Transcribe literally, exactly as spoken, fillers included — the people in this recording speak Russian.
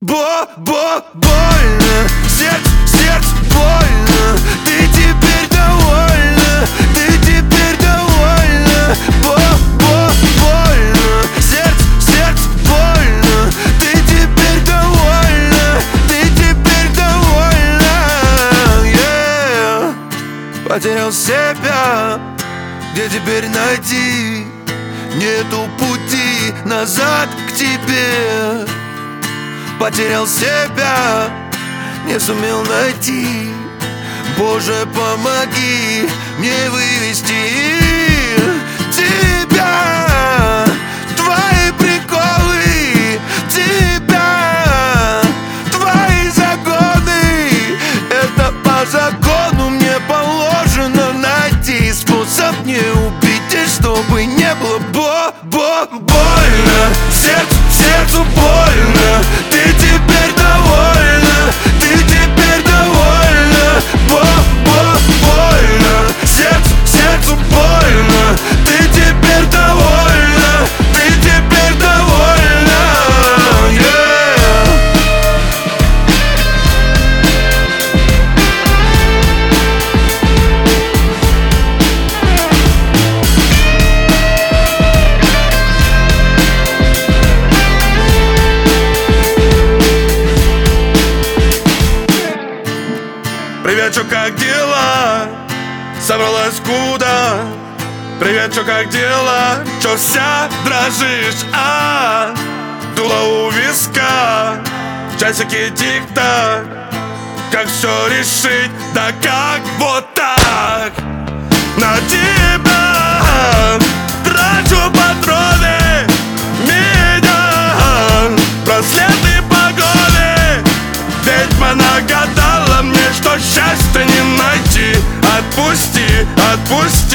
Бо-бо-больно, сердце, сердце больно. Ты теперь довольна, ты теперь довольна. Бо-бо-больно, сердце, сердце больно. Ты теперь довольна, ты теперь довольна. Yeah. Потерял себя, где теперь найти? Нету пути назад к тебе. Потерял себя, не сумел найти. Боже, помоги мне вывести тебя. Твои приколы, тебя, твои загоны. Это по закону мне положено найти способ не убить, и чтобы не было бо-бо-больно. Сердцу, сердцу больно. Ты теперь довольна, ты теперь довольна. Бо-бо-больно. Сердцу, сердцу больно. Ты теперь довольна, ты теперь довольна. Yeah. Привет, чё, как дела? Собралась куда? Привет, чё, как дела? Чё вся дрожишь, а? Дуло у виска, часики тик-так. Как все решить, да как вот так? На тебя трачу патроны, меня браслеты погоны. Ведьма нагадала мне, что счастья не найти. Отпусти, отпусти.